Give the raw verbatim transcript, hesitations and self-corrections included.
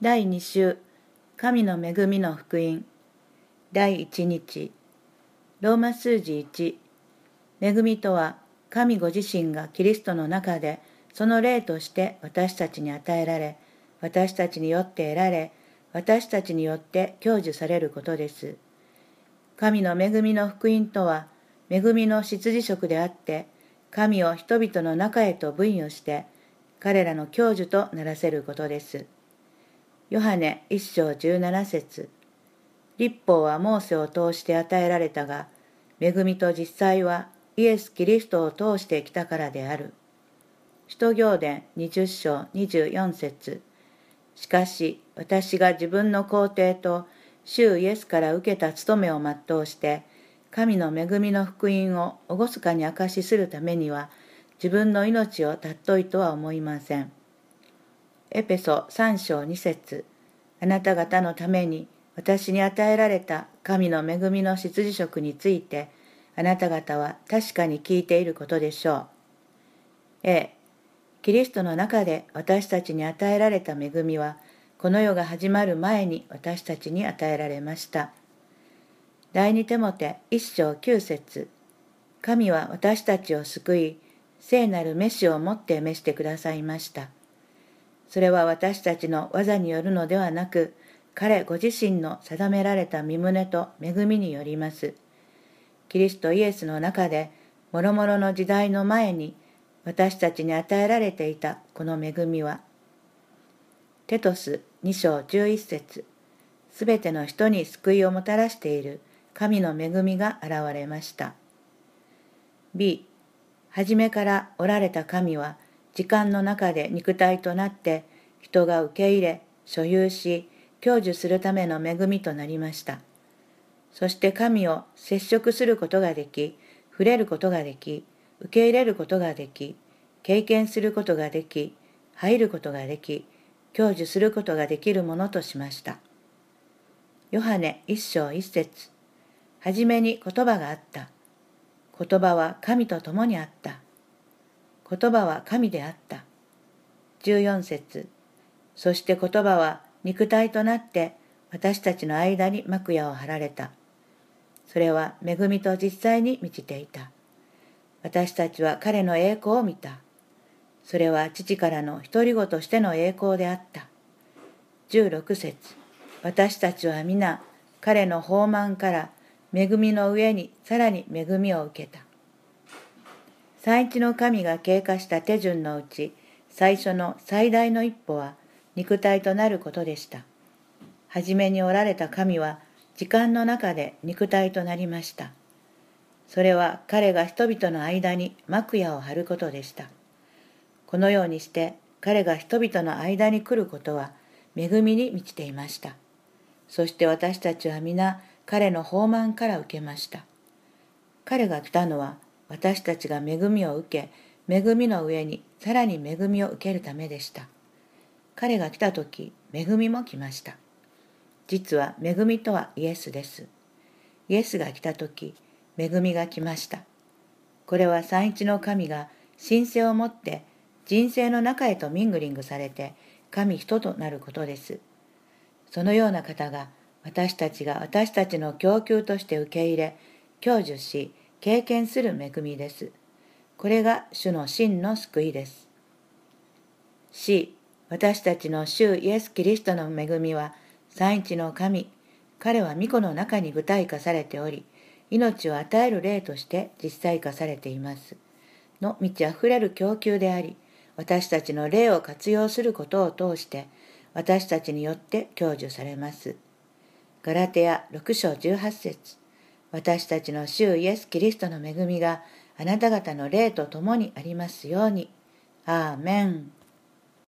だいに週、神の恵みの福音。だいいち日、ローマ数字いち。恵みとは、神ご自身がキリストの中で、その霊として私たちに与えられ、私たちによって得られ、私たちによって享受されることです。神の恵みの福音とは、恵みの執事職であって、神を人々の中へと分与して、彼らの享受とならせることです。ヨハネ一章十七節。律法はモーセを通して与えられたが、恵みと実際はイエス・キリストを通してきたからである。使徒行伝二十章二十四節。しかし私が自分の皇帝と主イエスから受けた務めを全うして、神の恵みの福音を厳かに証しするためには、自分の命を尊いとは思いません。エペソ三章二節。あなた方のために私に与えられた神の恵みの執事職について、あなた方は確かに聞いていることでしょう。A、キリストの中で私たちに与えられた恵みは、この世が始まる前に私たちに与えられました。第二テモテ一章九節。神は私たちを救い、聖なる召しをもって召してくださいました。それは私たちの技によるのではなく、彼ご自身の定められた御胸と恵みによります。キリストイエスの中で、もろもろの時代の前に、私たちに与えられていたこの恵みは、テトス二章十一節。すべての人に救いをもたらしている神の恵みが現れました。B、はじめからおられた神は、時間の中で肉体となって人が受け入れ、所有し、享受するための恵みとなりました。そして神を接触することができ、触れることができ、受け入れることができ、経験することができ、入ることができ、享受することができるものとしました。ヨハネ一章一節。はじめに言葉があった。言葉は神と共にあった。言葉は神であった。十四節。そして言葉は肉体となって私たちの間に幕屋を張られた。それは恵みと実際に満ちていた。私たちは彼の栄光を見た。それは父からの独り子としての栄光であった。十六節。私たちは皆彼の豊満から恵みの上にさらに恵みを受けた。三一の神が経過した手順のうち、最初の最大の一歩は肉体となることでした。はじめにおられた神は時間の中で肉体となりました。それは彼が人々の間に幕屋を張ることでした。このようにして彼が人々の間に来ることは恵みに満ちていました。そして私たちは皆彼の豊満から受けました。彼が来たのは私たちが恵みを受け、恵みの上にさらに恵みを受けるためでした。彼が来たとき、恵みも来ました。実は恵みとはイエスです。イエスが来たとき、恵みが来ました。これは三一の神が神性をもって人生の中へとミングリングされて神人となることです。そのような方が私たちが私たちの供給として受け入れ、享受し、経験する恵みです。これが主の真の救いです。C、私たちの主イエス・キリストの恵みは、三一の神、彼は御子の中に具体化されており、命を与える霊として実際化されています。の満ち溢れる供給であり、私たちの霊を活用することを通して、私たちによって享受されます。ガラテヤ六章十八節。私たちの主イエス・キリストの恵みがあなた方の霊と共にありますように。アーメン。